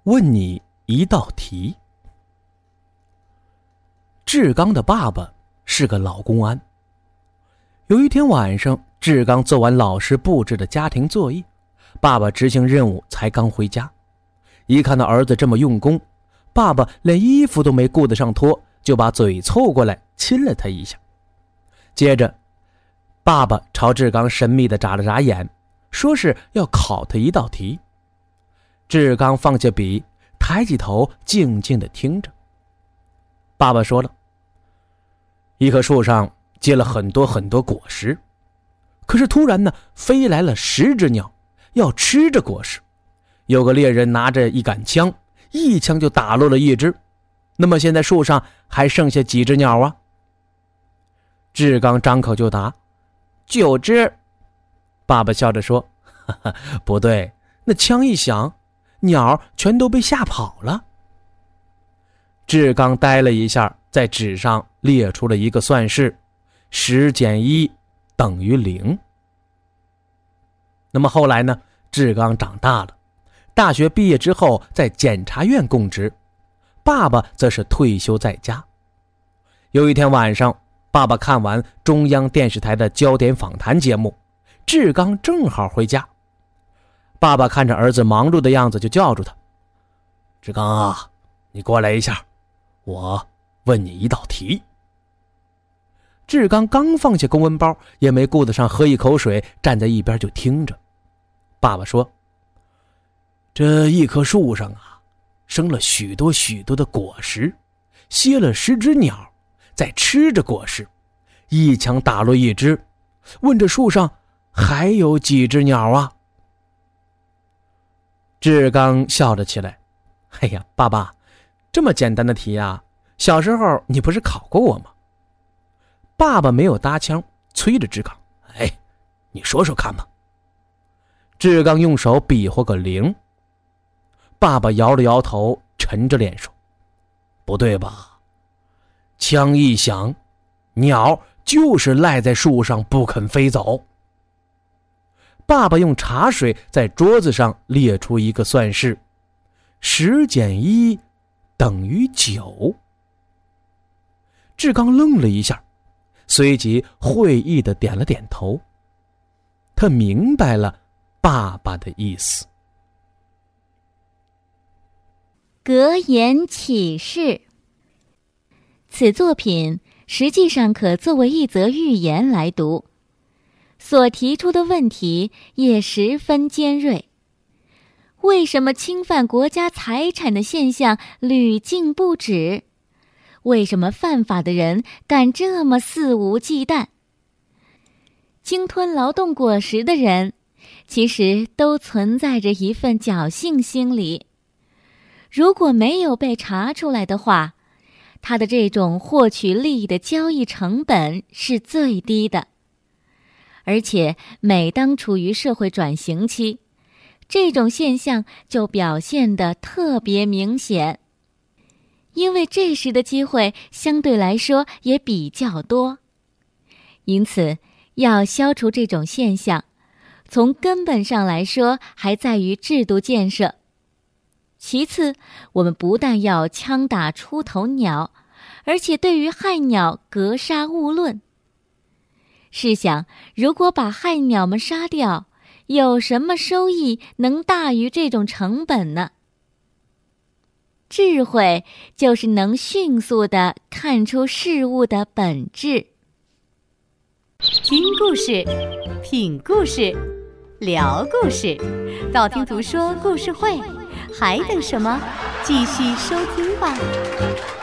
问你一道题。志刚的爸爸是个老公安。有一天晚上，志刚做完老师布置的家庭作业，爸爸执行任务才刚回家。一看到儿子这么用功，爸爸连衣服都没顾得上脱，就把嘴凑过来亲了他一下。接着爸爸朝志刚神秘地眨了眨眼，说是要考他一道题。志刚放下笔，抬起头静静地听着。爸爸说了，一棵树上结了很多很多果实，可是突然呢，飞来了10只鸟，要吃这果实。有个猎人拿着一杆枪，一枪就打落了一只。那么现在树上还剩下几只鸟啊？志刚张口就答：9只。爸爸笑着说：哈哈，不对，那枪一响，鸟全都被吓跑了。志刚呆了一下，在纸上列出了一个算式：10减1等于0。那么后来呢？志刚长大了，大学毕业之后在检察院供职，爸爸则是退休在家。有一天晚上，爸爸看完中央电视台的焦点访谈节目，志刚正好回家。爸爸看着儿子忙碌的样子，就叫住他：志刚啊，你过来一下，我问你一道题。志刚刚放下公文包，也没顾得上喝一口水，站在一边就听着。爸爸说：这一棵树上啊，生了许多许多的果实，歇了10只鸟在吃着果实，一枪打落一只。问这树上还有几只鸟啊？志刚笑了起来：哎呀，爸爸，这么简单的题啊，小时候你不是考过我吗？爸爸没有搭腔，催着志刚：哎，你说说看吧。志刚用手比划个0。爸爸摇了摇头，沉着脸说：不对吧？枪一响，鸟就是赖在树上不肯飞走。爸爸用茶水在桌子上列出一个算式：10减1等于9。志刚愣了一下，随即会意地点了点头。他明白了爸爸的意思。 格言启示。此作品实际上可作为一则寓言来读，所提出的问题也十分尖锐。为什么侵犯国家财产的现象屡禁不止？为什么犯法的人敢这么肆无忌惮？鲸吞劳动果实的人，其实都存在着一份侥幸心理。如果没有被查出来的话，他的这种获取利益的交易成本是最低的。而且每当处于社会转型期，这种现象就表现得特别明显，因为这时的机会相对来说也比较多。因此，要消除这种现象，从根本上来说还在于制度建设。其次，我们不但要枪打出头鸟，而且对于害鸟格杀勿论。试想，如果把害鸟们杀掉，有什么收益能大于这种成本呢？智慧就是能迅速地看出事物的本质。 听故事，品故事，聊故事，道听途说故事会，还等什么？继续收听吧。